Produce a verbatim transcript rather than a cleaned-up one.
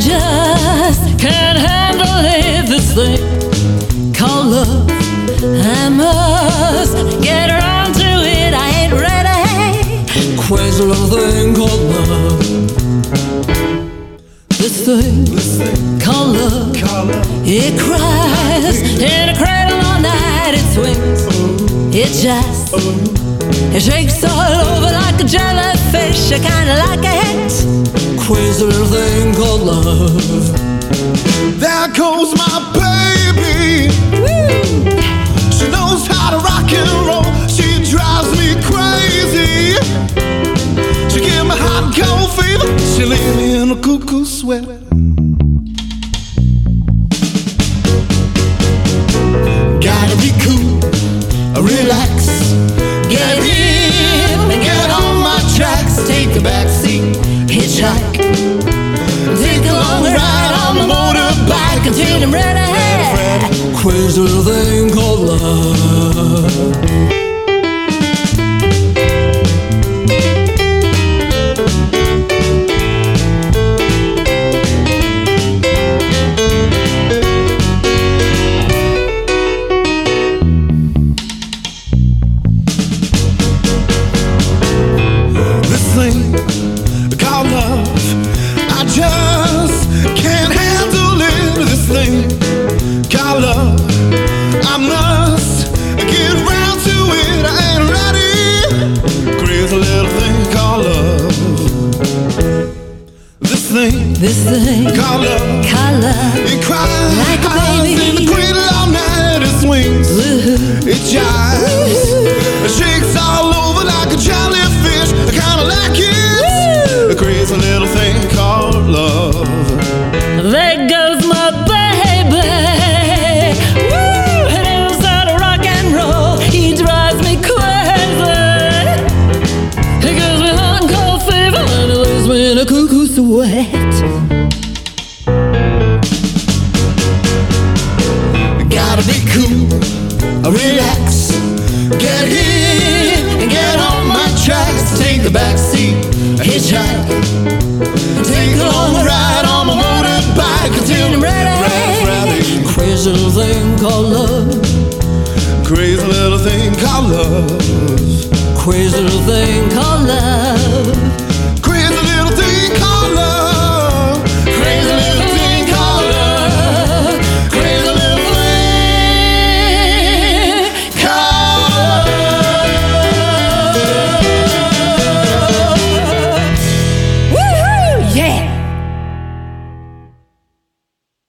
just can't handle it, this thing called love. I must get around to it, I ain't ready. Crazy little thing called love. This thing, this thing called love, call love. It cries in a cradle all night, it swings, ooh. It just, ooh. It shakes all over like a jellyfish, I kinda like it. Crazy little thing called love. There goes my baby. Woo. She knows how to rock and roll. She drives me crazy. She give me hot and cold fever. She leave me in a cuckoo sweat. Gotta be cool, relax, get in and get on my tracks. Take a back seat, hitchhike, take a long ride on my motorbike until I'm ready. Crazy little thing called love. This thing called love, I just can't handle it. This thing called love, I must get round to it, I ain't ready. Crazy little thing called love. This thing, this thing called love, called love. It cries like a baby in the cradle all night, it swings, woo. It jives, it shakes all over like a jellyfish, I kinda like it. A crazy little thing called love. There goes my baby. Woo! He knows how to rock and roll. He drives me crazy. He gives me hot and cold fever and he leaves me in a cuckoo sweat. Gotta be cool, relax, get in and get on my tracks. Take the back seat, hitchhike, take a long ride on my motorbike until I'm ready. ready, ready. Crazy little thing called love. Crazy little thing called love. Crazy little thing called love. Crazy little thing called love.